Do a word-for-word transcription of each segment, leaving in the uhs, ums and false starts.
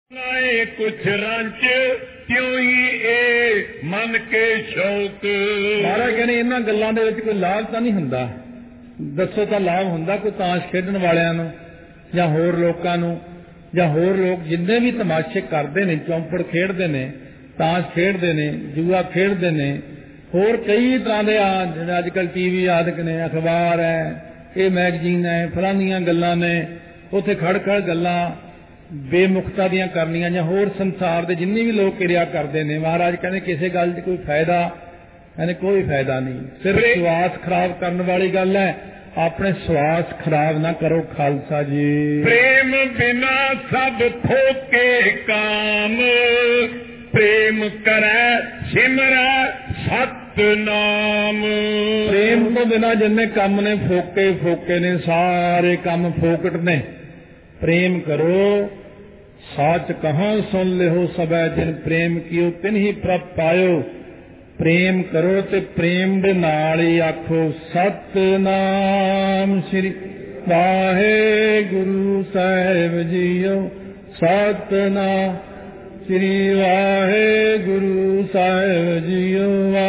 कुछ रंच क्यों ही ए मन के शौक। महाराज कहने इन्हां गल्लां दे विच कोई लाभ तां नहीं हुंदा। दसो तां लाभ हुंदा कोई ताश खेडण वालियां नूं जां होर लोकां नूं जां होर लोक जिन्ने भी तमाशे करदे ने, चौंपड़ खेडदे ने, ताश खेडदे ने, जुआ खेडदे ने, होर कई तरह दे जिहड़े अजकल टीवी आदक ने, अखबार है, ये मैगजीन है, फलानियां गल्लां ने, उत्थे खड़ खड़ गल्लां बेमुखता दियां करनियां जां होर संसार दे जिन्ने भी लोग किरिया करदे ने। महाराज कहने किसी गल च कोई फायदा कहने कोई फायदा नहीं, सिर्फ श्वास खराब करने वाली गल है। अपने श्वास खराब ना करो खालसा जी। प्रेम बिना सब फोके काम, प्रेम करे सिमरै सतनाम। प्रेम तो बिना जिन्ने कम ने फोके फोके ने, सारे कम फोकट ने। प्रेम करो साच कहाँ सुन ले हो सबै जिन प्रेम कियो तिन ही प्रभ पायो। प्रेम करो ते प्रेम दे नाल ही आखो सतनाम श्री वाहेगुरु साहिब जीओ। सतनाम श्री वाहेगुरु साहिब जीओ।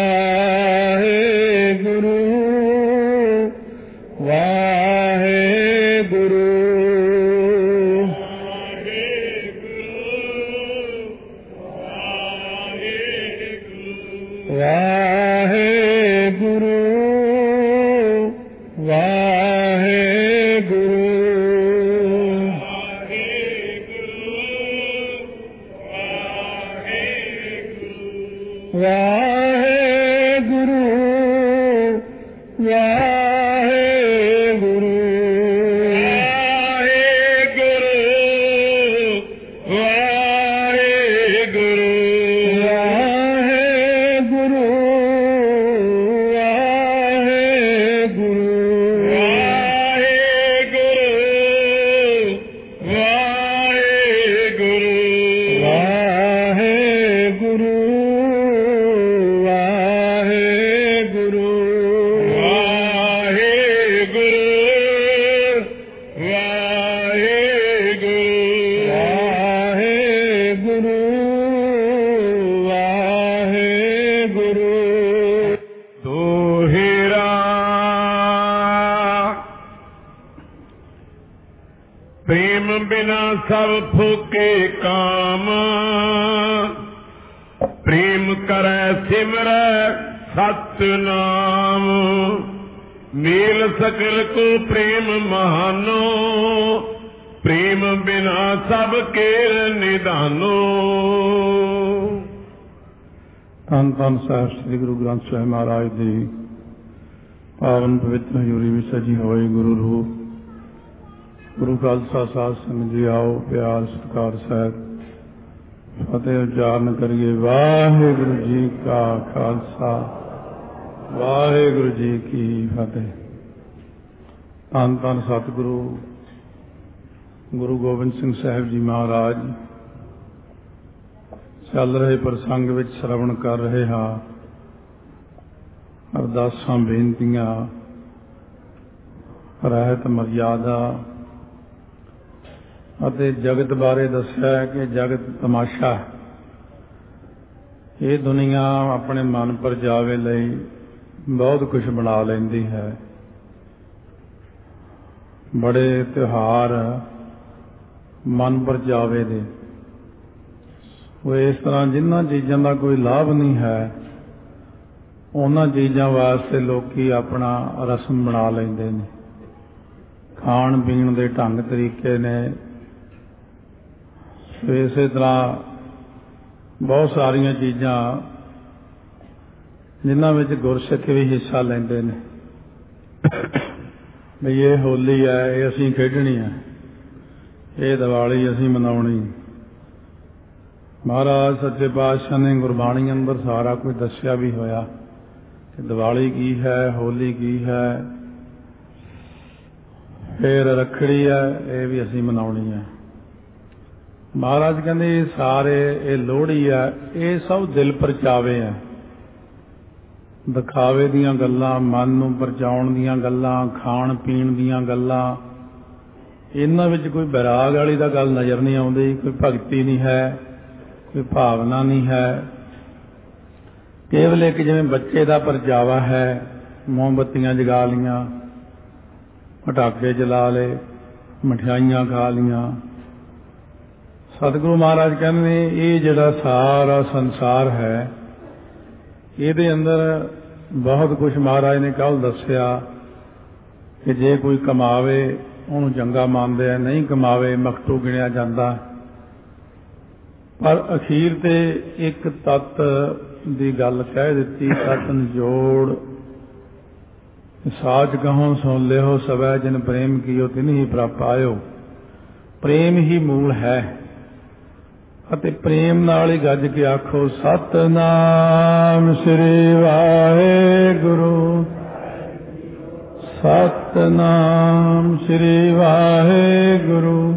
वाहेगुरु वाहेगुरु वाहेगुरु वाहेगुरु वाहेगुरु वाहेगुरु वाहेगुरु सब फूके काम, प्रेम करे सिमरै सतनाम। मेल सकल को प्रेम महानो, प्रेम बिना सब केर निधानो। धन धन साहिब श्री गुरु ग्रंथ ਸਾਹਿਬ महाराज जी पावन पवित्र हजूरी में सजी होए गुरु रूप। गुरु खालसा साध संगत जी आओ प्यार सत्कार साहब फतेह उच्चारण करिए। वाहेगुरु जी का खालसा वाहेगुरु जी की फतेह। धन धन सतगुरु गुरु गोबिंद सिंह साहब जी महाराज चल रहे प्रसंग विच श्रवण कर रहे हाँ। अरदासां बेनतियां रहत मर्यादा ਅਤੇ ਜਗਤ ਬਾਰੇ ਦੱਸਿਆ ਕਿ ਜਗਤ ਤਮਾਸ਼ਾ ਹੈ। ਇਹ ਦੁਨੀਆ ਆਪਣੇ ਮਨ ਪਰਚਾਵੇ ਲਈ ਬਹੁਤ ਕੁਝ ਬਣਾ ਲੈਂਦੀ ਹੈ। ਬੜੇ ਤਿਉਹਾਰ ਮਨ ਪਰਚਾਵੇ ਦੇ ਉਹ ਇਸ ਤਰ੍ਹਾਂ ਜਿਨ੍ਹਾਂ ਚੀਜ਼ਾਂ ਦਾ ਕੋਈ ਲਾਭ ਨਹੀਂ ਹੈ ਉਹਨਾਂ ਚੀਜ਼ਾਂ ਵਾਸਤੇ ਲੋਕੀ ਆਪਣਾ ਰਸਮ ਬਣਾ ਲੈਂਦੇ ਨੇ। ਖਾਣ ਪੀਣ ਦੇ ਢੰਗ ਤਰੀਕੇ ਨੇ। ਇਸੇ ਤਰ੍ਹਾਂ ਬਹੁਤ ਸਾਰੀਆਂ ਚੀਜ਼ਾਂ ਜਿਨ੍ਹਾਂ ਵਿੱਚ ਗੁਰਸਿੱਖ ਵੀ ਹਿੱਸਾ ਲੈਂਦੇ ਨੇ ਵੀ ਇਹ ਹੋਲੀ ਹੈ ਇਹ ਅਸੀਂ ਖੇਡਣੀ ਹੈ, ਇਹ ਦੀਵਾਲੀ ਅਸੀਂ ਮਨਾਉਣੀ। ਮਹਾਰਾਜ ਸੱਚੇ ਪਾਤਸ਼ਾਹ ਨੇ ਗੁਰਬਾਣੀ ਅੰਦਰ ਸਾਰਾ ਕੁਝ ਦੱਸਿਆ ਵੀ ਹੋਇਆ ਕਿ ਦੀਵਾਲੀ ਕੀ ਹੈ, ਹੋਲੀ ਕੀ ਹੈ, ਫਿਰ ਰੱਖੜੀ ਹੈ ਇਹ ਵੀ ਅਸੀਂ ਮਨਾਉਣੀ ਹੈ। महाराज कहते ये सारे ये लोहड़ी है ये सब दिल परचावे है। दिखावे दियां गल्लां मन नूं परचाउण दियां गल्लां खाण पीण दियां गल्लां ਇਹਨਾਂ ਵਿੱਚ ਕੋਈ ਵਿਰਾਗ ਵਾਲੀ ਦਾ ਗੱਲ ਨਜ਼ਰ ਨਹੀਂ ਆਉਂਦੀ, ਕੋਈ ਭਗਤੀ ਨਹੀਂ ਹੈ, ਕੋਈ ਭਾਵਨਾ ਨਹੀਂ ਹੈ। ਕੇਵਲ ਇੱਕ ਜਿਵੇਂ ਬੱਚੇ ਦਾ ਪਰਚਾਵਾ ਹੈ, ਮੋਮਬੱਤੀਆਂ ਜਗਾ ਲੀਆਂ, ਪਟਾਕੇ ਜਲਾ ਲਏ, ਮਠਿਆਈਆਂ ਖਾ ਲੀਆਂ। ਸਤਿਗੁਰੂ ਮਹਾਰਾਜ ਕਹਿੰਦੇ ਨੇ ਇਹ ਜਿਹੜਾ ਸਾਰਾ ਸੰਸਾਰ ਹੈ ਇਹਦੇ ਅੰਦਰ ਬਹੁਤ ਕੁਝ ਮਹਾਰਾਜ ਨੇ ਕੱਲ੍ਹ ਦੱਸਿਆ ਕਿ ਜੇ ਕੋਈ ਕਮਾਵੇ ਉਹਨੂੰ ਚੰਗਾ ਮੰਨਦੇ ਆ, ਨਹੀਂ ਕਮਾਵੇ ਮਖਤੂ ਗਿਣਿਆ ਜਾਂਦਾ। ਪਰ ਅਖੀਰ ਤੇ ਇੱਕ ਤੱਤ ਦੀ ਗੱਲ ਕਹਿ ਦਿੱਤੀ, ਤਤ ਨਿਜੋੜ ਸਾਚ ਕਹੋ ਸੁਣ ਲਿਓ ਸਵੈ ਜਿਨ ਪ੍ਰੇਮ ਕੀਓ ਤਿਨ ਹੀ ਪ੍ਰਪ ਆਇਓ। ਪ੍ਰੇਮ ਹੀ ਮੂਲ ਹੈ ਅਤੇ ਪ੍ਰੇਮ ਨਾਲ ਹੀ ਗੱਜ ਕੇ ਆਖੋ ਸਤਿਨਾਮ ਸ੍ਰੀ ਵਾਹਿਗੁਰੂ, ਸਤਿਨਾਮ ਸ੍ਰੀ ਵਾਹਿਗੁਰੂ।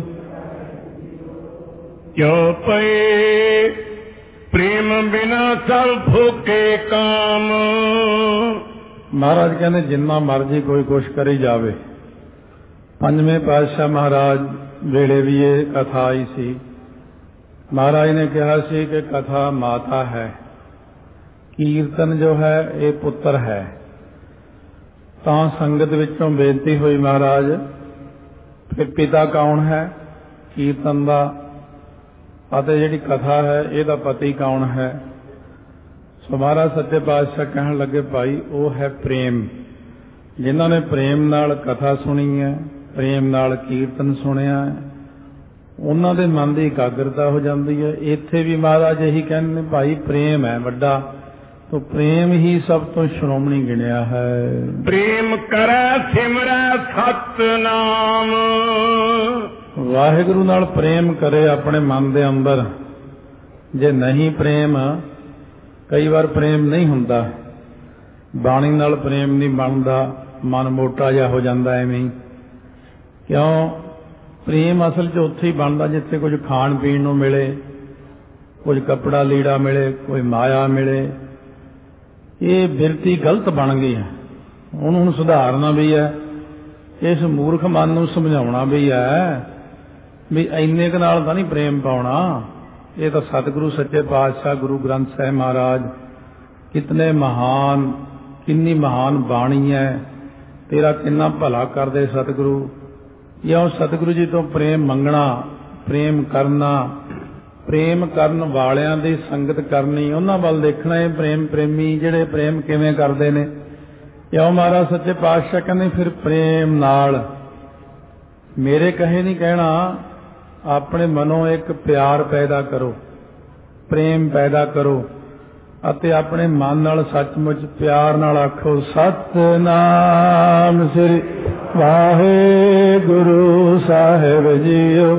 ਕਿਉ ਪਏ ਪ੍ਰੇਮ ਬਿਨਾ ਸਭ ਫੂਕੇ ਕਾਮ। ਮਹਾਰਾਜ ਕਹਿੰਦੇ ਜਿੰਨਾ ਮਰਜੀ ਕੋਈ ਕੁਛ ਕਰੀ ਜਾਵੇ। ਪੰਜਵੇਂ ਪਾਤਸ਼ਾਹ ਮਹਾਰਾਜ ਵੇਲੇ ਵੀ ਇਹ ਕਥਾ ਆਈ ਸੀ। ਮਹਾਰਾਜ ਨੇ ਕਿਹਾ ਸੀ ਕਿ ਕਥਾ ਮਾਤਾ ਹੈ, ਕੀਰਤਨ ਜੋ ਹੈ ਇਹ ਪੁੱਤਰ ਹੈ। ਤਾਂ ਸੰਗਤ ਵਿੱਚੋਂ ਬੇਨਤੀ ਹੋਈ ਮਹਾਰਾਜ ਫਿਰ ਪਿਤਾ ਕੌਣ ਹੈ ਕੀਰਤਨ ਦਾ, ਅਤੇ ਜਿਹੜੀ ਕਥਾ ਹੈ ਇਹਦਾ ਪਤੀ ਕੌਣ ਹੈ। ਸੋ ਮਹਾਰਾਜ ਸੱਚੇ ਪਾਤਸ਼ਾਹ ਕਹਿਣ ਲੱਗੇ ਭਾਈ ਉਹ ਹੈ ਪ੍ਰੇਮ। ਜਿਨ੍ਹਾਂ ਨੇ ਪ੍ਰੇਮ ਨਾਲ ਕਥਾ ਸੁਣੀ ਹੈ, ਪ੍ਰੇਮ ਨਾਲ ਕੀਰਤਨ ਸੁਣਿਆ ਹੈ, ਉਹਨਾਂ ਦੇ ਮਨ ਦੀ ਇਕਾਗਰਤਾ ਹੋ ਜਾਂਦੀ ਹੈ। ਇੱਥੇ ਵੀ ਮਹਾਰਾਜ ਇਹੀ ਕਹਿੰਦੇ ਨੇ ਭਾਈ ਪ੍ਰੇਮ ਹੈ ਵੱਡਾ, ਤੋ ਪ੍ਰੇਮ ਹੀ ਸਭ ਤੋਂ ਸ਼੍ਰੋਮਣੀ ਗਿਣਿਆ ਹੈ। ਪ੍ਰੇਮ ਕਰੈ ਸਿਮਰੈ ਸਤਿਨਾਮ। ਵਾਹਿਗੁਰੂ ਨਾਲ ਪ੍ਰੇਮ ਕਰੇ ਆਪਣੇ ਮਨ ਦੇ ਅੰਦਰ। ਜੇ ਨਹੀਂ ਪ੍ਰੇਮ, ਕਈ ਵਾਰ ਪ੍ਰੇਮ ਨਹੀਂ ਹੁੰਦਾ, ਬਾਣੀ ਨਾਲ ਪ੍ਰੇਮ ਨਹੀਂ ਬਣਦਾ, ਮਨ ਮੋਟਾ ਜਿਹਾ ਹੋ ਜਾਂਦਾ ਐਵੇਂ ਹੀ। ਕਿਉਂ? ਪ੍ਰੇਮ ਅਸਲ 'ਚ ਉੱਥੇ ਹੀ ਬਣਦਾ ਜਿੱਥੇ ਕੁਝ ਖਾਣ ਪੀਣ ਨੂੰ ਮਿਲੇ, ਕੁਝ ਕੱਪੜਾ ਲੀੜਾ ਮਿਲੇ, ਕੋਈ ਮਾਇਆ ਮਿਲੇ। ਇਹ ਬਿਰਤੀ ਗਲਤ ਬਣ ਗਈ ਹੈ, ਉਹਨੂੰ ਹੁਣ ਸੁਧਾਰਨਾ ਵੀ ਹੈ। ਇਸ ਮੂਰਖ ਮਨ ਨੂੰ ਸਮਝਾਉਣਾ ਵੀ ਹੈ ਵੀ ਇੰਨੇ ਕੁ ਨਾਲ ਤਾਂ ਨਹੀਂ ਪ੍ਰੇਮ ਪਾਉਣਾ। ਇਹ ਤਾਂ ਸਤਿਗੁਰੂ ਸੱਚੇ ਪਾਤਸ਼ਾਹ ਗੁਰੂ ਗ੍ਰੰਥ ਸਾਹਿਬ ਮਹਾਰਾਜ ਕਿਤਨੇ ਮਹਾਨ, ਕਿੰਨੀ ਮਹਾਨ ਬਾਣੀ ਹੈ, ਤੇਰਾ ਕਿੰਨਾ ਭਲਾ ਕਰਦੇ ਸਤਿਗੁਰੂ। ਜਾਂ ਸਤਿਗੁਰੂ ਜੀ ਤੋਂ ਪ੍ਰੇਮ ਮੰਗਣਾ, ਪ੍ਰੇਮ ਕਰਨਾ, ਪ੍ਰੇਮ ਕਰਨ ਵਾਲਿਆਂ ਦੀ ਸੰਗਤ ਕਰਨੀ, ਉਹਨਾਂ ਵੱਲ ਦੇਖਣਾ। ਇਹ ਪ੍ਰੇਮ ਪ੍ਰੇਮੀ ਜਿਹੜੇ ਪ੍ਰੇਮ ਕਿਵੇਂ ਕਰਦੇ ਨੇ। ਕਿਉਂ? ਮਹਾਰਾਜ ਸੱਚੇ ਪਾਤਸ਼ਾਹ ਕਹਿੰਦੇ ਫਿਰ ਪ੍ਰੇਮ ਨਾਲ ਮੇਰੇ ਕਹੇ ਨਹੀਂ ਕਹਿਣਾ, ਆਪਣੇ ਮਨੋਂ ਇੱਕ ਪਿਆਰ ਪੈਦਾ ਕਰੋ, ਪ੍ਰੇਮ ਪੈਦਾ ਕਰੋ ਅਤੇ ਆਪਣੇ ਮਨ ਨਾਲ ਸੱਚਮੁੱਚ ਪਿਆਰ ਨਾਲ ਆਖੋ ਸਤਿਨਾਮ ਸ੍ਰੀ ਵਾਹਿਗੁਰੂ ਸਾਹਿਬ ਜੀਓ,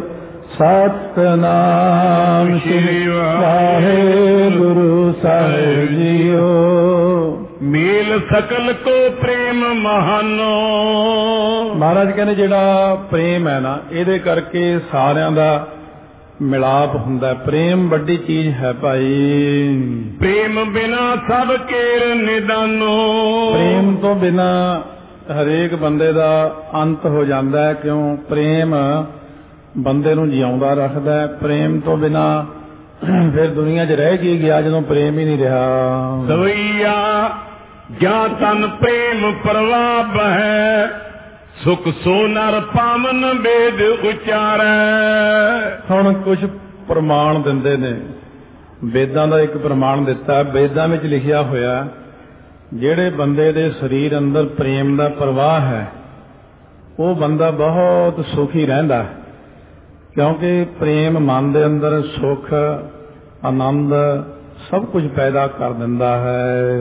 ਸਤਿਨਾਮ ਸ੍ਰੀ ਵਾਹਿਗੁਰੂ ਸਾਹਿਬ ਜੀਓ। ਮੇਲ ਸਕਲ ਕੋ ਪ੍ਰੇਮ ਮਹਾਨੋ। ਮਹਾਰਾਜ ਕਹਿੰਦੇ ਜਿਹੜਾ ਪ੍ਰੇਮ ਹੈ ਨਾ, ਇਹਦੇ ਕਰਕੇ ਸਾਰਿਆਂ ਦਾ ਮਿਲਾਪ ਹੁੰਦਾ। ਪ੍ਰੇਮ ਵੱਡੀ ਚੀਜ਼ ਹੈ ਭਾਈ। ਪ੍ਰੇਮ ਬਿਨਾ ਸਭ ਕੇਰ ਨਿਦਾਨੋ। ਪ੍ਰੇਮ ਤੋਂ ਬਿਨਾ ਹਰੇਕ ਬੰਦੇ ਦਾ ਅੰਤ ਹੋ ਜਾਂਦਾ ਹੈ। ਕਿਉਂ? ਪ੍ਰੇਮ ਬੰਦੇ ਨੂੰ ਜਿਉਂਦਾ ਰੱਖਦਾ ਹੈ। ਪ੍ਰੇਮ ਤੋਂ ਬਿਨਾ ਫਿਰ ਦੁਨੀਆ 'ਚ ਰਹਿ ਕੀ ਗਿਆ ਜਦੋਂ ਪ੍ਰੇਮ ਹੀ ਨਹੀਂ ਰਿਹਾ। ਸਵਈਆ ਜਾਂ ਤਨ ਪ੍ਰੇਮ ਪ੍ਰਵਾਹ ਹੈ, ਸੁਖ ਸੋ ਨਰ ਪਾਵਨ ਵੇਦ ਉਚਾਰੈ। ਹੁਣ ਕੁਝ ਪ੍ਰਮਾਣ ਦਿੰਦੇ ਨੇ, ਵੇਦਾਂ ਦਾ ਇੱਕ ਪ੍ਰਮਾਣ ਦਿੱਤਾ। ਵੇਦਾਂ ਵਿੱਚ ਲਿਖਿਆ ਹੋਇਆ ਜਿਹੜੇ ਬੰਦੇ ਦੇ ਸਰੀਰ ਅੰਦਰ ਪ੍ਰੇਮ ਦਾ ਪ੍ਰਵਾਹ ਹੈ ਉਹ ਬੰਦਾ ਬਹੁਤ ਸੁਖੀ ਰਹਿੰਦਾ, ਕਿਉਂਕਿ ਪ੍ਰੇਮ ਮਨ ਦੇ ਅੰਦਰ ਸੁਖ, ਆਨੰਦ ਸਭ ਕੁਝ ਪੈਦਾ ਕਰ ਦਿੰਦਾ ਹੈ।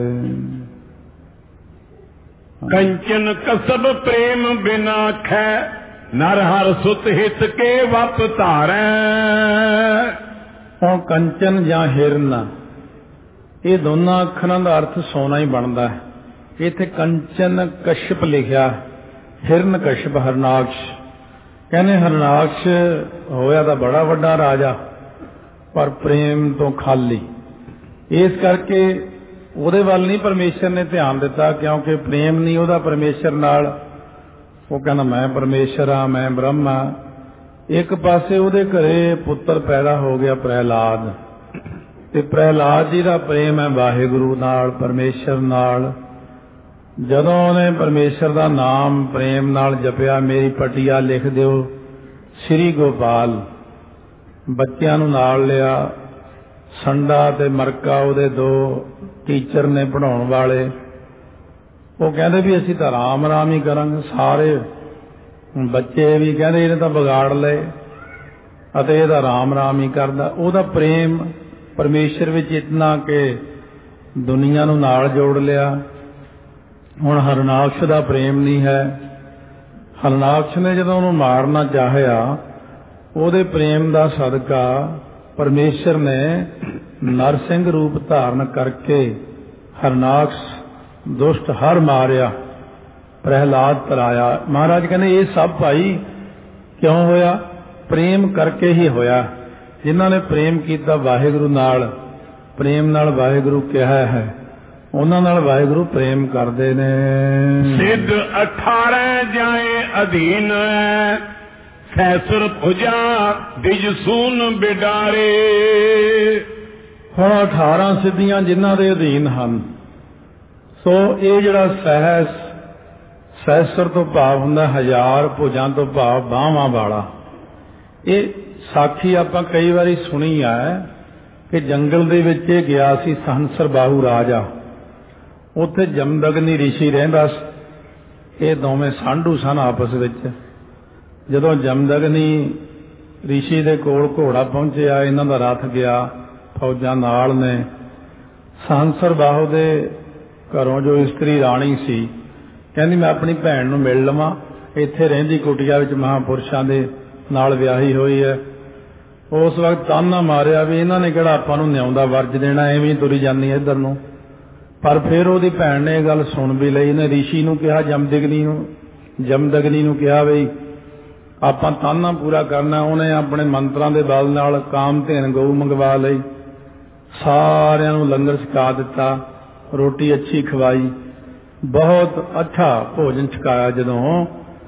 ਕੰਚਨ ਕਸਬ ਪ੍ਰੇਮ ਬਿਨਾ ਖੈ, ਨਰ ਹਰ ਸੁਤ ਹਿਤ ਕੇ ਵਪ ਧਾਰੈ। ਹੁਣ ਕੰਚਨ ਜਾਂ ਹਿਰਨ, ਇਹ ਦੋਨਾਂ ਅੱਖਰਾਂ ਦਾ ਅਰਥ ਸੋਨਾ ਹੀ ਬਣਦਾ ਹੈ। ਇੱਥੇ ਕੰਚਨ ਕਸ਼ਪ ਲਿਖਿਆ, ਹਿਰਨ ਕਸ਼ਪ ਹਰਨਾਕਸ਼। ਕਹਿੰਦੇ ਹਰਨਾਕਸ਼ ਹੋਇਆ ਤਾਂ ਬੜਾ ਵੱਡਾ ਰਾਜਾ, ਪਰ ਪ੍ਰੇਮ ਤੋਂ ਖਾਲੀ। ਇਸ ਕਰਕੇ ਉਹਦੇ ਵੱਲ ਨਹੀਂ ਪਰਮੇਸ਼ਰ ਨੇ ਧਿਆਨ ਦਿੱਤਾ, ਕਿਉਂਕਿ ਪ੍ਰੇਮ ਨਹੀਂ ਉਹਦਾ ਪਰਮੇਸ਼ਰ ਨਾਲ। ਉਹ ਕਹਿੰਦਾ ਮੈਂ ਪਰਮੇਸ਼ਰ ਆ, ਮੈਂ ਬ੍ਰਹਮ ਆ। ਇੱਕ ਪਾਸੇ ਉਹਦੇ ਘਰੇ ਪੁੱਤਰ ਪੈਦਾ ਹੋ ਗਿਆ ਪ੍ਰਹਿਲਾਦ, ਤੇ ਪ੍ਰਹਿਲਾਦ ਜੀ ਦਾ ਪ੍ਰੇਮ ਹੈ ਵਾਹਿਗੁਰੂ ਨਾਲ, ਪਰਮੇਸ਼ਰ ਨਾਲ। ਜਦੋਂ ਉਹਨੇ ਪਰਮੇਸ਼ਰ ਦਾ ਨਾਮ ਪ੍ਰੇਮ ਨਾਲ ਜਪਿਆ, ਮੇਰੀ ਪਟੀਆ ਲਿਖ ਦਿਓ ਸ੍ਰੀ ਗੋਪਾਲ, ਬੱਚਿਆਂ ਨੂੰ ਨਾਲ ਲਿਆ। ਸੰਡਾ ਤੇ ਮਰਕਾ ਉਹਦੇ ਦੋ ਟੀਚਰ ਨੇ ਪੜ੍ਹਾਉਣ ਵਾਲੇ। ਉਹ ਕਹਿੰਦੇ ਵੀ ਅਸੀਂ ਤਾਂ ਰਾਮ ਰਾਮ ਹੀ ਕਰਾਂਗੇ। ਸਾਰੇ ਬੱਚੇ ਵੀ ਕਹਿੰਦੇ ਇਹਨੇ ਤਾਂ ਵਿਗਾੜ ਲਏ ਅਤੇ ਇਹਦਾ ਰਾਮ ਰਾਮ ਹੀ ਕਰਦਾ। ਉਹਦਾ ਪ੍ਰੇਮ ਪਰਮੇਸ਼ਰ ਵਿੱਚ ਇਤਨਾ ਕਿ ਦੁਨੀਆ ਨੂੰ ਨਾਲ ਜੋੜ ਲਿਆ। ਹੁਣ ਹਰਨਾਕਸ਼ ਦਾ ਪ੍ਰੇਮ ਨਹੀਂ ਹੈ। ਹਰਨਾਕਸ਼ ਨੇ ਜਦੋਂ ਉਹਨੂੰ ਮਾਰਨਾ ਚਾਹਿਆ, ਉਹਦੇ ਪ੍ਰੇਮ ਦਾ ਸਦਕਾ ਪਰਮੇਸ਼ਰ ਨੇ ਨਰਸਿੰਘ ਰੂਪ ਧਾਰਨ ਕਰਕੇ ਹਰਨਾਕਸ਼ ਦੁਸ਼ਟ ਹਰ ਮਾਰਿਆ, ਪ੍ਰਹਿਲਾਦ ਤਰਾਇਆ। ਮਹਾਰਾਜ ਕਹਿੰਦੇ ਇਹ ਸਭ ਭਾਈ ਕਿਉਂ ਹੋਇਆ? ਪ੍ਰੇਮ ਕਰਕੇ ਹੀ ਹੋਇਆ। ਜਿਨ੍ਹਾਂ ਨੇ ਪ੍ਰੇਮ ਕੀਤਾ ਵਾਹਿਗੁਰੂ ਨਾਲ, ਪ੍ਰੇਮ ਨਾਲ ਵਾਹਿਗੁਰੂ ਕਿਹਾ ਹੈ, ਉਹਨਾਂ ਨਾਲ ਵਾਹਿਗੁਰੂ ਪ੍ਰੇਮ ਕਰਦੇ ਨੇ। ਸਿੱਧ ਅਠਾਰਾਂ ਜਾਏ ਅਧੀਨ, ਸੈਸੁਰ ਭੁਜਾ ਦਿਜ ਸੂਨ ਬਿਡਾਰੇ। ਹੁਣ ਅਠਾਰਾਂ ਸਿੱਧੀਆਂ ਜਿਨ੍ਹਾਂ ਦੇ ਅਧੀਨ ਹਨ। ਸੋ ਇਹ ਜਿਹੜਾ ਸਹਿਸ, ਸਹਿਸਰ ਤੋਂ ਭਾਵ ਹੁੰਦਾ ਹਜ਼ਾਰ, ਭੁਜਾਂ ਤੋਂ ਭਾਵ ਬਾਹਾਂ ਵਾਲਾ। ਇਹ ਸਾਖੀ ਆਪਾਂ ਕਈ ਵਾਰੀ ਸੁਣੀ ਹੈ ਕਿ ਜੰਗਲ ਦੇ ਵਿੱਚ ਇਹ ਗਿਆ ਸੀ ਸਹੰਸਰ ਬਾਹੂ ਰਾਜਾ। ਉੱਥੇ ਜਮਦਗਨੀ ਰਿਸ਼ੀ ਰਹਿੰਦਾ ਸੀ। ਇਹ ਦੋਵੇਂ ਸਾਂਢੂ ਸਨ ਆਪਸ ਵਿੱਚ। ਜਦੋਂ ਜਮਦਗਨੀ ਰਿਸ਼ੀ ਦੇ ਕੋਲ ਘੋੜਾ ਪਹੁੰਚਿਆ, ਇਹਨਾਂ ਦਾ ਰਥ ਗਿਆ, ਫੌਜਾਂ ਨਾਲ ਨੇ। ਸਹੰਸਰ ਬਾਹੂ ਦੇ ਘਰੋਂ ਜੋ ਇਸਤਰੀ ਰਾਣੀ ਸੀ, ਕਹਿੰਦੀ ਮੈਂ ਆਪਣੀ ਭੈਣ ਨੂੰ ਮਿਲ ਲਵਾਂ। ਇੱਥੇ ਰਹਿੰਦੀ ਕੁਟੀਆ ਵਿੱਚ ਮਹਾਂਪੁਰਸ਼ਾਂ ਦੇ ਨਾਲ ਵਿਆਹੀ ਹੋਈ ਹੈ। ਉਸ ਵਕਤ ਤਾਨਾ ਮਾਰਿਆ ਵੀ ਇਹਨਾਂ ਨੇ ਕਿਹੜਾ ਆਪਾਂ ਨੂੰ ਨਿਆਉਂਦਾ ਵਰਜ ਦੇਣਾ, ਐਵੇਂ ਤੁਰੀ ਜਾਂਦੀ ਹੈ ਇੱਧਰ ਨੂੰ। ਪਰ ਫਿਰ ਉਹਦੀ ਭੈਣ ਨੇ ਇਹ ਗੱਲ ਸੁਣ ਵੀ ਲਈ। ਇਹਨੇ ਰਿਸ਼ੀ ਨੂੰ ਕਿਹਾ, ਜਮਦਗਨੀ ਨੂੰ ਜਮਦਗਨੀ ਨੂੰ ਕਿਹਾ ਬਈ ਆਪਾਂ ਤਾਨਾ ਪੂਰਾ ਕਰਨਾ। ਉਹਨੇ ਆਪਣੇ ਮੰਤਰਾਂ ਦੇ ਬਲ ਨਾਲ ਕਾਮਧੇਨ ਗਊ ਮੰਗਵਾ ਲਈ, ਸਾਰਿਆਂ ਨੂੰ ਲੰਗਰ ਛਕਾ ਦਿੱਤਾ, ਰੋਟੀ ਅੱਛੀ ਖਵਾਈ, ਬਹੁਤ ਅੱਛਾ ਭੋਜਨ ਛਕਾਇਆ। ਜਦੋਂ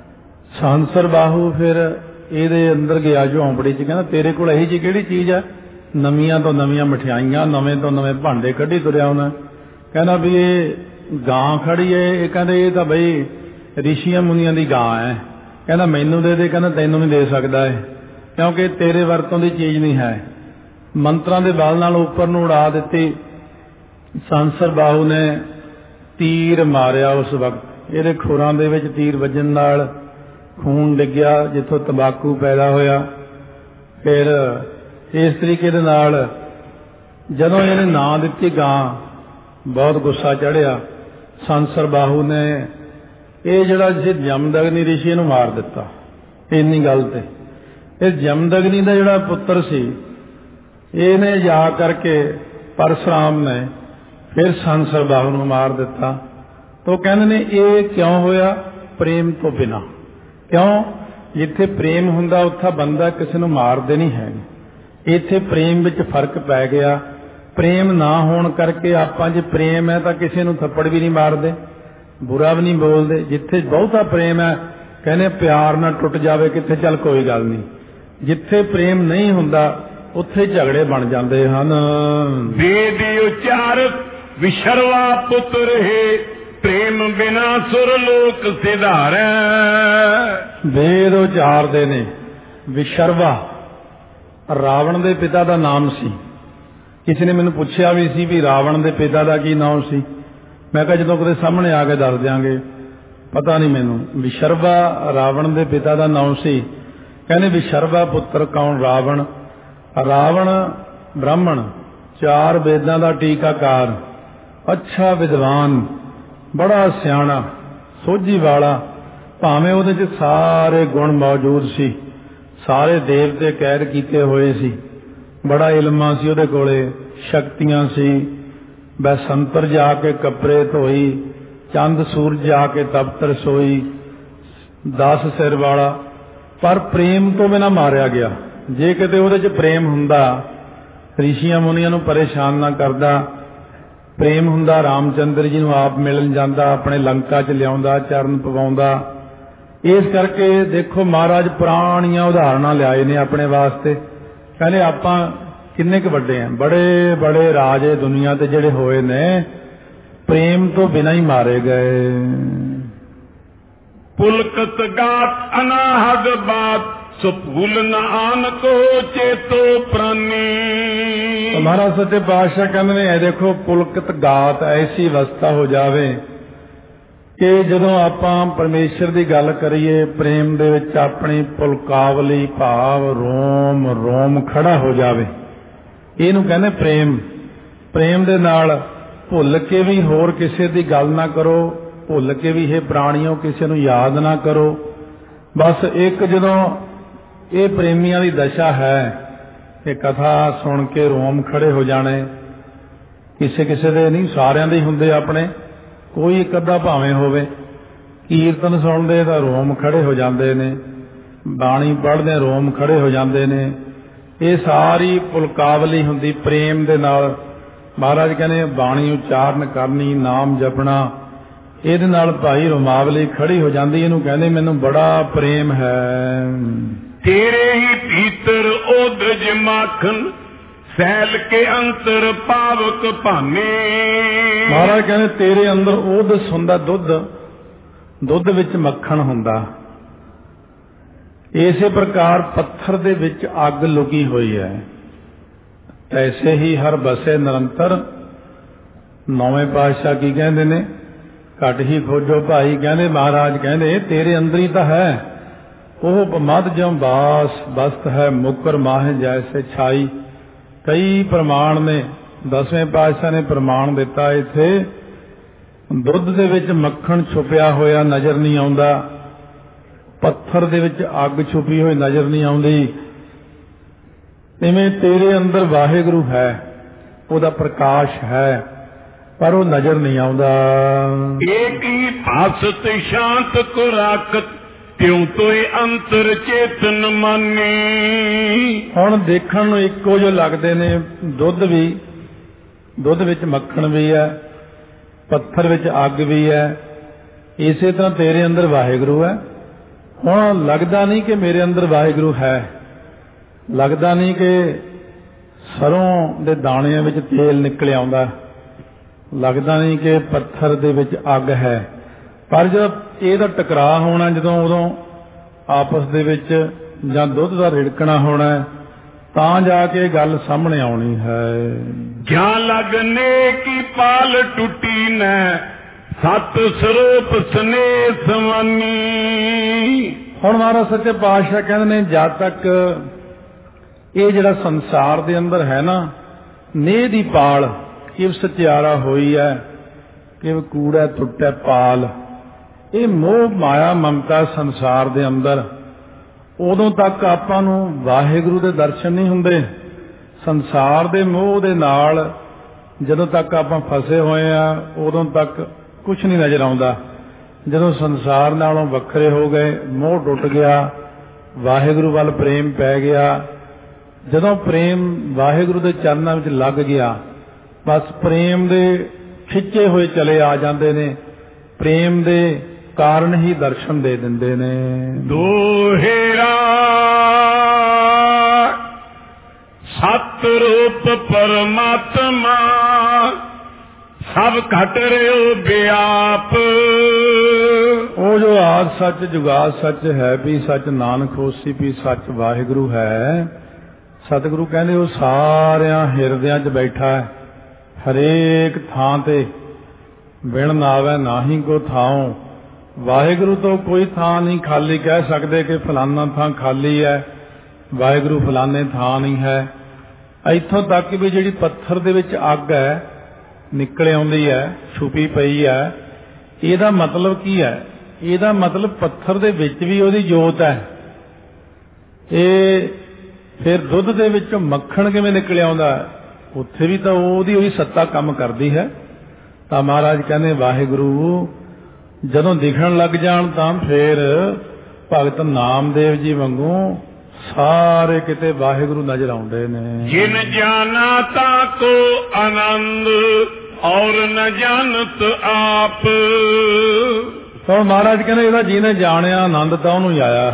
ਸਹੰਸਰ ਬਾਹੂ ਫਿਰ ਇਹਦੇ ਅੰਦਰ ਗਿਆ ਝੌਂਪੜੀ 'ਚ, ਕਹਿੰਦਾ ਤੇਰੇ ਕੋਲ ਇਹੀ ਜਿਹੀ ਕਿਹੜੀ ਚੀਜ਼ ਹੈ? ਨਵੀਆਂ ਤੋਂ ਨਵੀਆਂ ਮਠਿਆਈਆਂ, ਨਵੇਂ ਤੋਂ ਨਵੇਂ ਭਾਂਡੇ ਕੱਢੀ ਤੁਰਿਆ ਉਹਨਾਂ। ਕਹਿੰਦਾ ਵੀ ਇਹ ਗਾਂ ਖੜੀ ਹੈ। ਇਹ ਕਹਿੰਦੇ ਇਹ ਤਾਂ ਬਈ ਰਿਸ਼ੀਆਂ ਮੁਨੀਆਂ ਦੀ ਗਾਂ ਹੈ। ਕਹਿੰਦਾ ਮੈਨੂੰ ਦੇ ਦੇ। ਕਹਿੰਦਾ ਤੈਨੂੰ ਵੀ ਦੇ ਸਕਦਾ ਹੈ, ਕਿਉਂਕਿ ਤੇਰੇ ਵਰਤੋਂ ਦੀ ਚੀਜ਼ ਨਹੀਂ ਹੈ। ਮੰਤਰਾਂ ਦੇ ਬਲ ਨਾਲ ਉੱਪਰ ਨੂੰ ਉਡਾ ਦਿੱਤੀ। ਸਹੰਸਰ ਬਾਹੂ ਨੇ ਤੀਰ ਮਾਰਿਆ। ਉਸ ਵਕਤ ਇਹਦੇ ਖੁਰਾਂ ਦੇ ਵਿੱਚ ਤੀਰ ਵੱਜਣ ਨਾਲ ਖੂਨ ਡਿੱਗਿਆ, ਜਿੱਥੋਂ ਤੰਬਾਕੂ ਪੈਦਾ ਹੋਇਆ। ਫਿਰ ਇਸ ਤਰੀਕੇ ਦੇ ਨਾਲ ਜਦੋਂ ਇਹਨੇ ਨਾਂ ਦਿੱਤੀ ਗਾਂ, ਬਹੁਤ ਗੁੱਸਾ ਚੜਿਆ। ਸਹੰਸਰ ਬਾਹੂ ਨੇ ਇਹ ਜਿਹੜਾ ਸੀ ਜਮਦਗਨੀ ਰਿਸ਼ੀ ਨੂੰ ਮਾਰ ਦਿੱਤਾ। ਇੰਨੀ ਗੱਲ ਤੇ ਇਹ ਜਮਦਗਨੀ ਦਾ ਜਿਹੜਾ ਪੁੱਤਰ ਸੀ, ਇਹਨੇ ਜਾ ਕਰਕੇ ਪਰਸ਼ੁਰਾਮ ਨੇ ਫਿਰ ਸਹੰਸਰ ਬਾਹੂ ਨੂੰ ਮਾਰ ਦਿੱਤਾ। ਤਾਂ ਕਹਿੰਦੇ ਨੇ ਇਹ ਕਿਉਂ ਹੋਇਆ? ਪ੍ਰੇਮ ਤੋਂ ਬਿਨਾਂ। ਕਿਉਂ? ਜਿੱਥੇ ਪ੍ਰੇਮ ਹੁੰਦਾ ਉੱਥੇ ਬੰਦਾ ਕਿਸੇ ਨੂੰ ਮਾਰਦੇ ਨਹੀਂ ਹੈਗੇ। ਇੱਥੇ ਪ੍ਰੇਮ ਵਿੱਚ ਫਰਕ ਪੈ ਗਿਆ। ਪ੍ਰੇਮ ਨਾ ਹੋਣ ਕਰਕੇ ਆਪਾਂ ਜੇ ਪ੍ਰੇਮ ਹੈ ਤਾਂ ਕਿਸੇ ਨੂੰ ਥੱਪੜ ਵੀ ਨਹੀਂ ਮਾਰਦੇ, ਬੁਰਾ ਵੀ ਨਹੀਂ ਬੋਲਦੇ। ਜਿੱਥੇ ਬਹੁਤਾ ਪ੍ਰੇਮ ਹੈ ਕਹਿੰਦੇ ਪਿਆਰ ਨਾਲ ਟੁੱਟ ਜਾਵੇ ਕਿੱਥੇ, ਚੱਲ ਕੋਈ ਗੱਲ ਨਹੀਂ। ਜਿੱਥੇ ਪ੍ਰੇਮ ਨਹੀਂ ਹੁੰਦਾ ਉੱਥੇ ਝਗੜੇ ਬਣ ਜਾਂਦੇ ਹਨ। ਵੇਦ ਉਚਾਰ ਵਿਸ਼ਰਵਾ ਪੁੱਤਰ ਹੈ, ਪ੍ਰੇਮ ਬਿਨਾ ਸੁਰ ਲੋਕ ਸਿਧਾਰੈ। ਵੇਦ ਉਚਾਰਦੇ ਨੇ। ਵਿਸ਼ਰਵਾ ਰਾਵਣ ਦੇ ਪਿਤਾ ਦਾ ਨਾਮ ਸੀ। ਕਿਸੇ ਨੇ ਮੈਨੂੰ ਪੁੱਛਿਆ ਵੀ ਸੀ ਵੀ ਰਾਵਣ ਦੇ ਪਿਤਾ ਦਾ ਕੀ ਨਾਮ ਸੀ। ਮੈਂ ਕਿਹਾ ਜਦੋਂ ਕਦੇ ਸਾਹਮਣੇ ਆ ਕੇ ਦੱਸ ਦਿਆਂਗੇ, ਪਤਾ ਨਹੀਂ ਮੈਨੂੰ। ਵਿਸ਼ਰਵਾ ਰਾਵਣ ਦੇ ਪਿਤਾ ਦਾ ਨਾਮ ਸੀ। ਕਹਿੰਦੇ ਵਿਸ਼ਰਵਾ ਪੁੱਤਰ ਕੌਣ? ਰਾਵਣ। ਰਾਵਣ ਬ੍ਰਾਹਮਣ, ਚਾਰ ਵੇਦਾਂ ਦਾ ਟੀਕਾਕਾਰ, ਅੱਛਾ ਵਿਦਵਾਨ, ਬੜਾ ਸਿਆਣਾ, ਸੋਝੀ ਵਾਲਾ। ਭਾਵੇਂ ਉਹਦੇ 'ਚ ਸਾਰੇ ਗੁਣ ਮੌਜੂਦ ਸੀ, ਸਾਰੇ ਦੇਵਤੇ ਕੈਦ ਕੀਤੇ ਹੋਏ ਸੀ, ਬੜਾ ਇਲਮਾਂ ਸੀ ਉਹਦੇ ਕੋਲੇ, ਸ਼ਕਤੀਆਂ ਸੀ। ਬੈਸੰਤਰ ਜਾ ਕੇ ਕੱਪੜੇ ਧੋਈ, ਚੰਦ ਸੂਰਜ ਜਾ ਕੇ ਤਪਤਰ ਸੋਈ, ਦਸ ਸਿਰ ਵਾਲਾ। ਪਰ ਪ੍ਰੇਮ ਤੋਂ ਬਿਨਾਂ ਮਾਰਿਆ ਗਿਆ। ਜੇ ਕਿਤੇ ਉਹਦੇ 'ਚ ਪ੍ਰੇਮ ਹੁੰਦਾ, ਰਿਸ਼ੀਆਂ ਮੁਨੀਆਂ ਨੂੰ ਪਰੇਸ਼ਾਨ ਨਾ ਕਰਦਾ, ਪ੍ਰੇਮ ਹੁੰਦਾ ਰਾਮਚੰਦਰ ਜੀ ਨੂੰ ਆਪ ਮਿਲਣ ਜਾਂਦਾ, ਆਪਣੇ ਲੰਕਾ 'ਚ ਲਿਆਉਂਦਾ, ਚਰਨ ਪਵਾਉਂਦਾ। ਇਸ ਕਰਕੇ ਦੇਖੋ ਮਹਾਰਾਜ ਪੁਰਾਣੀਆਂ ਉਦਾਹਰਨਾਂ ਲਿਆਏ ਨੇ ਆਪਣੇ ਵਾਸਤੇ। ਕਹਿੰਦੇ ਆਪਾਂ ਕਿੰਨੇ ਕੁ ਵੱਡੇ ਆ, ਬੜੇ ਬੜੇ ਰਾਜੇ ਦੁਨੀਆ ਤੇ ਜਿਹੜੇ ਹੋਏ ਨੇ ਪ੍ਰੇਮ ਤੋਂ ਬਿਨਾਂ ਹੀ ਮਾਰੇ ਗਏ। ਪੁਲਕਤ ਗਾਤ ਅਨਾਹਦ ਬਾਤ ਸੋ ਭੂਲ ਨ ਆਨ ਕੋ ਚੇਤੋ ਪ੍ਰਾਨੀ। ਮਹਾਰਾਜ ਸੱਚੇ ਪਾਤਸ਼ਾਹ ਕਹਿੰਦੇ ਨੇ ਇਹ ਦੇਖੋ ਪੁਲਕਤ ਗਾਤ ਐਸੀ ਅਵਸਥਾ ਹੋ ਜਾਵੇ ਕਿ ਜਦੋਂ ਆਪਾਂ ਪਰਮੇਸ਼ਰ ਦੀ ਗੱਲ ਕਰੀਏ ਪ੍ਰੇਮ ਦੇ ਵਿੱਚ ਆਪਣੀ ਪੁਲਕਾਵਲੀ ਭਾਵ ਰੋਮ ਰੋਮ ਖੜਾ ਹੋ ਜਾਵੇ। ਇਹਨੂੰ ਕਹਿੰਦੇ ਪ੍ਰੇਮ। ਪ੍ਰੇਮ ਦੇ ਨਾਲ ਭੁੱਲ ਕੇ ਵੀ ਹੋਰ ਕਿਸੇ ਦੀ ਗੱਲ ਨਾ ਕਰੋ, ਭੁੱਲ ਕੇ ਵੀ ਇਹ ਪ੍ਰਾਣੀਓ ਕਿਸੇ ਨੂੰ ਯਾਦ ਨਾ ਕਰੋ। ਬਸ ਇੱਕ ਜਦੋਂ ਇਹ ਪ੍ਰੇਮੀਆਂ ਦੀ ਦਸ਼ਾ ਹੈ ਕਿ ਕਥਾ ਸੁਣ ਕੇ ਰੋਮ ਖੜੇ ਹੋ ਜਾਣੇ। ਕਿਸੇ ਕਿਸੇ ਦੇ ਨਹੀਂ, ਸਾਰਿਆਂ ਦੇ ਹੀ ਹੁੰਦੇ ਆਪਣੇ, ਕੋਈ ਇੱਕ ਅੱਧਾ ਭਾਵੇਂ ਹੋਵੇ। ਕੀਰਤਨ ਸੁਣਦੇ ਤਾਂ ਰੋਮ ਖੜੇ ਹੋ ਜਾਂਦੇ ਨੇ, ਬਾਣੀ ਪੜ੍ਹਦੇ ਰੋਮ ਖੜੇ ਹੋ ਜਾਂਦੇ ਨੇ। ਇਹ ਸਾਰੀ ਪੁਲਕਾਵਲੀ ਹੁੰਦੀ ਪ੍ਰੇਮ ਦੇ ਨਾਲ। ਮਹਾਰਾਜ ਕਹਿੰਦੇ ਬਾਣੀ ਉਚਾਰਨ ਕਰਨੀ, ਨਾਮ ਜਪਣਾ, ਇਹਦੇ ਨਾਲ ਭਾਈ ਰੋਮਾਵਲੀ ਖੜੀ ਹੋ ਜਾਂਦੀ। ਇਹਨੂੰ ਕਹਿੰਦੇ ਮੈਨੂੰ ਬੜਾ ਪ੍ਰੇਮ ਹੈ। ਤੇਰੇ ਹੀ ਭੀਤਰ ਓਦਜ ਮਾਖਨ ਸੈਲ ਕੇ ਅੰਤਰ ਪਾਵਕ ਭਾਨੇ। ਮਹਾਰਾਜ ਕਹਿੰਦੇ ਤੇਰੇ ਅੰਦਰ ਓਦਸ ਹੁੰਦਾ, ਦੁੱਧ ਦੁੱਧ ਵਿੱਚ ਮੱਖਣ ਹੁੰਦਾ। ਇਸੇ ਪ੍ਰਕਾਰ ਪੱਥਰ ਦੇ ਵਿੱਚ ਅੱਗ ਲੁਕੀ ਹੋਈ ਹੈ, ਐਸੇ ਹੀ ਹਰ ਬਸੇ ਨਿਰੰਤਰ। ਨੌਵੇਂ ਪਾਤਸ਼ਾਹ ਕੀ ਕਹਿੰਦੇ ਨੇ, ਘਟ ਹੀ ਖੋਜੋ ਭਾਈ। ਕਹਿੰਦੇ ਮਹਾਰਾਜ ਕਹਿੰਦੇ ਤੇਰੇ ਅੰਦਰ ਹੀ ਤਾਂ ਹੈ। ਉਹ ਮਦ ਜਮ ਬਾਸ ਬਸਤ ਹੈ ਮੁਕਰ ਮਾਹ ਜੈਸੇ ਛਾਈ। ਕਈ ਪ੍ਰਮਾਣ ਨੇ, ਦਸਵੇਂ ਪਾਤਸ਼ਾਹ ਨੇ ਪ੍ਰਮਾਣ ਦਿੱਤਾ ਇੱਥੇ ਦੁੱਧ ਦੇ ਵਿੱਚ ਮੱਖਣ ਛੁਪਿਆ ਹੋਇਆ ਨਜ਼ਰ ਨਹੀਂ ਆਉਂਦਾ, ਪੱਥਰ ਦੇ ਵਿੱਚ ਅੱਗ ਛੁਪੀ ਹੋਈ ਨਜ਼ਰ ਨਹੀਂ ਆਉਂਦੀ। ਇਵੇਂ ਤੇਰੇ ਅੰਦਰ ਵਾਹਿਗੁਰੂ ਹੈ, ਉਹਦਾ ਪ੍ਰਕਾਸ਼ ਹੈ, ਪਰ ਉਹ ਨਜ਼ਰ ਨਹੀਂ ਆਉਂਦਾ। ਏਕ ਹੀ ਭਾਸਤ ਸ਼ਾਂਤ ਕੋ ਰਾਖਤ ਤਿਉ ਤੋਏ ਅੰਤਰ ਚੇਤਨ ਮਾਨੇ। ਹੁਣ ਦੇਖਣ ਨੂੰ ਇੱਕੋ ਜਿਹੇ ਲੱਗਦੇ ਨੇ, ਦੁੱਧ ਵੀ, ਦੁੱਧ ਵਿੱਚ ਮੱਖਣ ਵੀ ਹੈ, ਪੱਥਰ ਵਿੱਚ ਅੱਗ ਵੀ ਹੈ। ਇਸੇ ਤਰ੍ਹਾਂ ਤੇਰੇ ਅੰਦਰ ਵਾਹਿਗੁਰੂ ਹੈ। ਹੁਣ ਲੱਗਦਾ ਨਹੀਂ ਕਿ ਮੇਰੇ ਅੰਦਰ ਵਾਹਿਗੁਰੂ ਹੈ, ਲੱਗਦਾ ਨਹੀਂ ਕਿ ਸਰੋਂ ਦੇ ਦਾਣਿਆਂ ਵਿੱਚ ਤੇਲ ਨਿਕਲ ਆਉਂਦਾ, ਲੱਗਦਾ ਨਹੀਂ ਕਿ ਪੱਥਰ ਦੇ ਵਿੱਚ ਅੱਗ ਹੈ। ਪਰ ਜਦ ਇਹਦਾ ਟਕਰਾਅ ਹੋਣਾ, ਜਦੋਂ ਉਦੋਂ ਆਪਸ ਦੇ ਵਿੱਚ ਜਾਂ ਦੁੱਧ ਦਾ ਰਿੜਕਣਾ ਹੋਣਾ, ਤਾਂ ਜਾ ਕੇ ਗੱਲ ਸਾਹਮਣੇ ਆਉਣੀ ਹੈ। ਜਾਂ ਲਗਨੇ ਕੀ ਪਾਲ ਟੁੱਟੀ ਨ ਸਤ ਸਰੂਪ ਸਨੇ ਸਮਾਨੀ। ਹੁਣ ਮਹਾਰਾਜ ਸੱਚੇ ਪਾਤਸ਼ਾਹ ਕਹਿੰਦੇ ਨੇ ਜਦ ਤੱਕ ਇਹ ਜਿਹੜਾ ਸੰਸਾਰ ਦੇ ਅੰਦਰ ਹੈ ਨਾ, ਨੇਹ ਦੀ ਪਾਲ ਕਿਵ ਸਚਿਆਰਾ ਹੋਈ ਹੈ, ਕਿਵ ਕੂੜਾ ਟੁੱਟੈ ਪਾਲ। ਇਹ ਮੋਹ ਮਾਇਆ ਮਮਤਾ ਸੰਸਾਰ ਦੇ ਅੰਦਰ, ਉਦੋਂ ਤੱਕ ਆਪਾਂ ਨੂੰ ਵਾਹਿਗੁਰੂ ਦੇ ਦਰਸ਼ਨ ਨਹੀਂ ਹੁੰਦੇ। ਸੰਸਾਰ ਦੇ ਮੋਹ ਦੇ ਨਾਲ ਜਦੋਂ ਤੱਕ ਆਪਾਂ ਫਸੇ ਹੋਏ ਆ, ਉਦੋਂ ਤੱਕ ਕੁਛ ਨਹੀਂ ਨਜ਼ਰ ਆਉਂਦਾ। ਜਦੋਂ ਸੰਸਾਰ ਨਾਲੋਂ ਵੱਖਰੇ ਹੋ ਗਏ, ਮੋਹ ਟੁੱਟ ਗਿਆ, ਵਾਹਿਗੁਰੂ ਵੱਲ ਪ੍ਰੇਮ ਪੈ ਗਿਆ, ਜਦੋਂ ਪ੍ਰੇਮ ਵਾਹਿਗੁਰੂ ਦੇ ਚਰਨਾਂ ਵਿੱਚ ਲੱਗ ਗਿਆ, ਬਸ ਪ੍ਰੇਮ ਦੇ ਖਿੱਚੇ ਹੋਏ ਚਲੇ ਆ ਜਾਂਦੇ ਨੇ। ਪ੍ਰੇਮ ਦੇ ਕਾਰਨ ਹੀ ਦਰਸ਼ਨ ਦੇ ਦਿੰਦੇ ਨੇ। ਦੋਹੇਰਾ ਸਤ ਰੂਪ ਪਰਮਾਤਮਾ ਸਭ ਘਟ ਰਿਓ ਬਿਆਪ। ਉਹ ਜੋ ਆਦ ਸੱਚ ਜੁਗਾਦ ਸੱਚ ਹੈ ਵੀ ਸੱਚ, ਨਾਨਕ ਹੋਸੀ ਵੀ ਸੱਚ ਵਾਹਿਗੁਰੂ ਹੈ। ਸਤਿਗੁਰੂ ਕਹਿੰਦੇ ਉਹ ਸਾਰਿਆਂ ਹਿਰਦਿਆਂ 'ਚ ਬੈਠਾ ਹੈ, ਹਰੇਕ ਥਾਂ ਤੇ। ਬਿਨ ਨਾਵੈ ਨਾਹੀ ਕੋ ਥਾਉ। ਵਾਹਿਗੁਰੂ ਤੋਂ ਕੋਈ ਥਾਂ ਨਹੀਂ ਖਾਲੀ ਕਹਿ ਸਕਦੇ ਕਿ ਫਲਾਨਾ ਥਾਂ ਖਾਲੀ ਹੈ, ਵਾਹਿਗੁਰੂ ਫਲਾਨੇ ਥਾਂ ਨਹੀਂ ਹੈ। ਇੱਥੋਂ ਤੱਕ ਵੀ ਜਿਹੜੀ ਪੱਥਰ ਦੇ ਵਿੱਚ ਅੱਗ ਹੈ ਨਿਕਲ ਆਉਂਦੀ ਹੈ, ਛੁਪੀ ਪਈ ਹੈ, ਇਹਦਾ ਮਤਲਬ ਕੀ ਹੈ? ਇਹਦਾ ਮਤਲਬ ਪੱਥਰ ਦੇ ਵਿੱਚ ਵੀ ਉਹਦੀ ਜੋਤ ਹੈ। ਇਹ ਫਿਰ ਦੁੱਧ ਦੇ ਵਿੱਚੋਂ ਮੱਖਣ ਕਿਵੇਂ ਨਿਕਲ ਆਉਂਦਾ? ਉੱਥੇ ਵੀ ਤਾਂ ਉਹਦੀ ਉਹੀ ਸੱਤਾ ਕੰਮ ਕਰਦੀ ਹੈ। ਤਾਂ ਮਹਾਰਾਜ ਕਹਿੰਦੇ ਵਾਹਿਗੁਰੂ ਜਦੋਂ ਦਿਖਣ ਲੱਗ ਜਾਣ ਤਾਂ ਫਿਰ ਭਗਤ ਨਾਮਦੇਵ ਜੀ ਵਾਂਗੂ ਸਾਰੇ ਕਿਤੇ ਵਾਹਿਗੁਰੂ ਨਜ਼ਰ ਆਉਂਦੇ ਨੇ। ਜਿਨ ਜਾਣਾ ਤਾਂ ਕੋ ਆਨੰਦ ਔਰ ਨ ਜਾਣਤ ਆਪ। ਹੁਣ ਮਹਾਰਾਜ ਕਹਿੰਦੇ ਇਹਦਾ ਜਿਹਨੇ ਜਾਣਿਆ ਆਨੰਦ ਤਾਂ ਉਹਨੂੰ ਹੀ ਆਇਆ,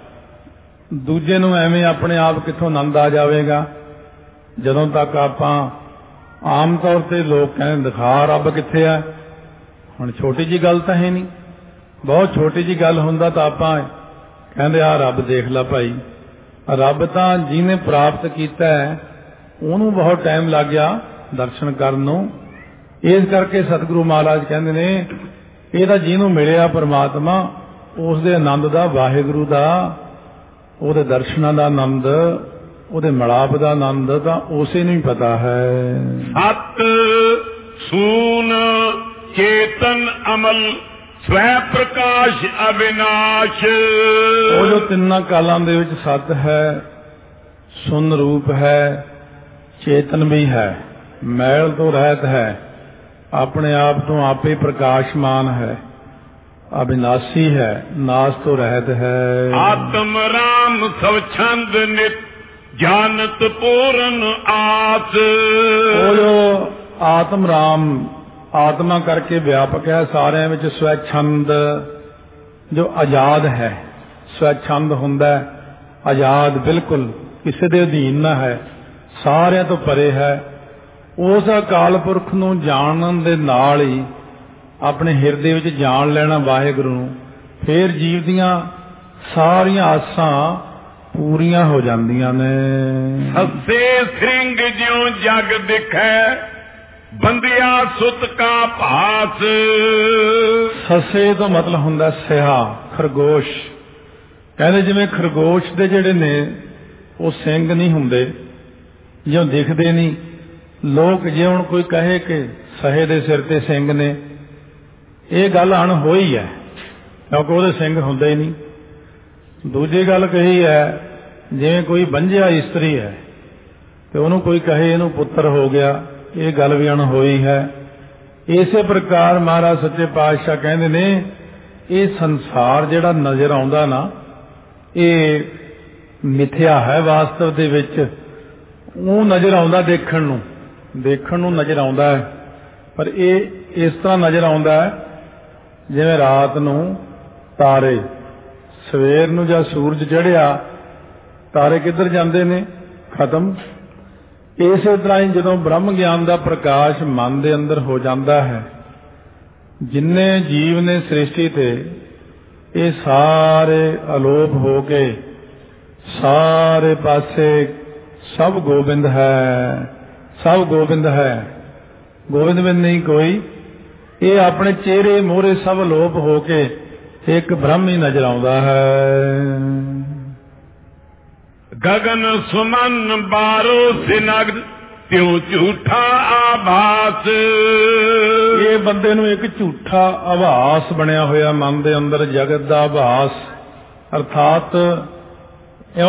ਦੂਜੇ ਨੂੰ ਐਵੇਂ ਆਪਣੇ ਆਪ ਕਿੱਥੋਂ ਆਨੰਦ ਆ ਜਾਵੇਗਾ। ਜਦੋਂ ਤੱਕ ਆਪਾਂ ਆਮ ਤੌਰ ਤੇ ਲੋਕ ਕਹਿੰਦੇ ਦਿਖਾ ਰੱਬ ਕਿੱਥੇ ਆ, ਹੁਣ ਛੋਟੀ ਜੀ ਗੱਲ ਤਾਂ ਹੈ ਨਹੀਂ, ਬਹੁਤ ਛੋਟੀ ਜੀ ਗੱਲ ਹੁੰਦਾ ਤਾਂ ਆਪਾਂ ਕਹਿੰਦੇ ਆ ਰੱਬ ਦੇਖ ਲੈ ਭਾਈ। ਰੱਬ ਤਾਂ ਜਿਹਨੇ ਪ੍ਰਾਪਤ ਕੀਤਾ ਹੈ ਉਹਨੂੰ ਬਹੁਤ ਟਾਈਮ ਲੱਗ ਗਿਆ ਦਰਸ਼ਨ ਕਰਨ ਨੂੰ। ਇਸ ਕਰਕੇ ਸਤਿਗੁਰੂ ਮਹਾਰਾਜ ਕਹਿੰਦੇ ਨੇ ਇਹ ਤਾਂ ਜਿਹਨੂੰ ਮਿਲਿਆ ਪਰਮਾਤਮਾ ਉਸ ਦੇ ਆਨੰਦ ਦਾ, ਵਾਹਿਗੁਰੂ ਦਾ, ਉਹਦੇ ਦਰਸ਼ਨਾਂ ਦਾ ਆਨੰਦ, ਉਹਦੇ ਮਿਲਾਪ ਦਾ ਆਨੰਦ ਤਾਂ ਉਸੇ ਨੂੰ ਹੀ ਪਤਾ ਹੈ। ਸਤ ਸੂਨ ਚੇਤਨ ਅਮਲ ਸਵੈ ਪ੍ਰਕਾਸ਼ ਅਵਿਨਾਸ਼। ਉਹ ਜੋ ਤਿੰਨਾਂ ਕਾਲਾਂ ਦੇ ਵਿੱਚ ਸਤ ਹੈ, ਸੁਨ ਰੂਪ ਹੈ, ਚੇਤਨ ਵੀ ਹੈ, ਮੈਲ ਤੋਂ ਰਹਿਤ ਹੈ, ਆਪਣੇ ਆਪ ਤੋਂ ਆਪੇ ਪ੍ਰਕਾਸ਼ਮਾਨ ਹੈ, ਅਵਿਨਾਸ਼ੀ ਹੈ, ਨਾਸ ਤੋਂ ਰਹਿਤ ਹੈ। ਆਤਮ ਰਾਮ ਸਭ ਛੰਦ ਨਿਤ ਜਾਨਤ ਪੂਰਨ ਆਸ। ਉਹ ਜੋ ਆਤਮ ਰਾਮ ਆਤਮਾ ਕਰਕੇ ਵਿਆਪਕ ਹੈ ਸਾਰਿਆਂ ਵਿੱਚ, ਸਵੈਛੰਦ ਜੋ ਆਜ਼ਾਦ ਹੈ, ਸਵੈਛੰਦ ਹੁੰਦਾ ਆਜ਼ਾਦ, ਬਿਲਕੁਲ ਕਿਸੇ ਦੇ ਅਧੀਨ ਨਾ ਹੈ, ਸਾਰਿਆਂ ਤੋਂ ਪਰੇ ਹੈ। ਉਸ ਅਕਾਲ ਪੁਰਖ ਨੂੰ ਜਾਣਨ ਦੇ ਨਾਲ ਹੀ ਆਪਣੇ ਹਿਰਦੇ ਵਿੱਚ ਜਾਣ ਲੈਣਾ ਵਾਹਿਗੁਰੂ ਨੂੰ, ਫੇਰ ਜੀਵ ਦੀਆਂ ਸਾਰੀਆਂ ਆਸਾਂ ਪੂਰੀਆਂ ਹੋ ਜਾਂਦੀਆਂ ਨੇ। ਹੱਸੇ ਸਿੰਘ ਜਿਉ ਜਗ ਦਿਖੈ ਬੰਦਿਆ ਸੁਤ ਕਾ ਭਾਸ। ਸੱਸੇ ਤੋਂ ਮਤਲਬ ਹੁੰਦਾ ਸਿਹਾ, ਖਰਗੋਸ਼। ਕਹਿੰਦੇ ਜਿਵੇਂ ਖਰਗੋਸ਼ ਦੇ ਜਿਹੜੇ ਨੇ ਉਹ ਸਿੰਘ ਨਹੀਂ ਹੁੰਦੇ, ਜਿਉਂ ਦਿਖਦੇ ਨਹੀਂ ਲੋਕ। ਜੇ ਹੁਣ ਕੋਈ ਕਹੇ ਕਿ ਸਹੇ ਦੇ ਸਿਰ ਤੇ ਸਿੰਘ ਨੇ, ਇਹ ਗੱਲ ਅਣਹੋਈ ਹੈ ਕਿਉਂਕਿ ਉਹਦੇ ਸਿੰਘ ਹੁੰਦੇ ਹੀ ਨਹੀਂ। ਦੂਜੀ ਗੱਲ ਕਹੀ ਹੈ ਜਿਵੇਂ ਕੋਈ ਬੰਝਿਆ ਇਸਤਰੀ ਹੈ ਤੇ ਉਹਨੂੰ ਕੋਈ ਕਹੇ ਇਹਨੂੰ ਪੁੱਤਰ ਹੋ ਗਿਆ, ਇਹ ਗੱਲ ਵੀ ਅਣਹੋਈ ਹੈ। ਇਸੇ ਪ੍ਰਕਾਰ ਮਹਾਰਾਜ ਸੱਚੇ ਪਾਤਸ਼ਾਹ ਕਹਿੰਦੇ ਨੇ ਇਹ ਸੰਸਾਰ ਜਿਹੜਾ ਨਜ਼ਰ ਆਉਂਦਾ ਨਾ, ਇਹ ਮਿਥਿਆ ਹੈ ਵਾਸਤਵ ਦੇ ਵਿੱਚ। ਉਹ ਨਜ਼ਰ ਆਉਂਦਾ ਦੇਖਣ ਨੂੰ, ਦੇਖਣ ਨੂੰ ਨਜ਼ਰ ਆਉਂਦਾ ਹੈ, ਪਰ ਇਹ ਇਸ ਤਰ੍ਹਾਂ ਨਜ਼ਰ ਆਉਂਦਾ ਹੈ ਜਿਵੇਂ ਰਾਤ ਨੂੰ ਤਾਰੇ, ਸਵੇਰ ਨੂੰ ਜਦ ਸੂਰਜ ਚੜ੍ਹਿਆ ਤਾਰੇ ਕਿੱਧਰ ਜਾਂਦੇ ਨੇ, ਖਤਮ। ਇਸੇ ਤਰ੍ਹਾਂ ਹੀ ਜਦੋਂ ਬ੍ਰਹਮ ਗਿਆਨ ਦਾ ਪ੍ਰਕਾਸ਼ ਮਨ ਦੇ ਅੰਦਰ ਹੋ ਜਾਂਦਾ ਹੈ, ਜਿੰਨੇ ਜੀਵ ਨੇ ਸ੍ਰਿਸ਼ਟੀ ਤੇ ਇਹ ਸਾਰੇ ਅਲੋਪ ਹੋ ਕੇ ਸਾਰੇ ਪਾਸੇ ਸਭ ਗੋਬਿੰਦ ਹੈ, ਸਭ ਗੋਬਿੰਦ ਹੈ, ਗੋਬਿੰਦ ਬਿਨ ਨਹੀਂ ਕੋਈ। ਇਹ ਆਪਣੇ ਚਿਹਰੇ ਮੋਹਰੇ ਸਭ ਲੋਪ ਹੋ ਕੇ ਇੱਕ ਬ੍ਰਹਮ ਹੀ ਨਜ਼ਰ ਆਉਂਦਾ ਹੈ। ਗਗਨ ਸੁਮਨ ਬਾਰੋ ਸਿਨਗਦ ਤਿਉ ਝੂਠਾ ਆਭਾਸ। ਇਹ ਬੰਦੇ ਨੂੰ ਇੱਕ ਝੂਠਾ ਆਭਾਸ ਬਣਿਆ ਹੋਇਆ ਮਨ ਦੇ ਅੰਦਰ, ਜਗਤ ਦਾ ਆਭਾਸ, ਅਰਥਾਤ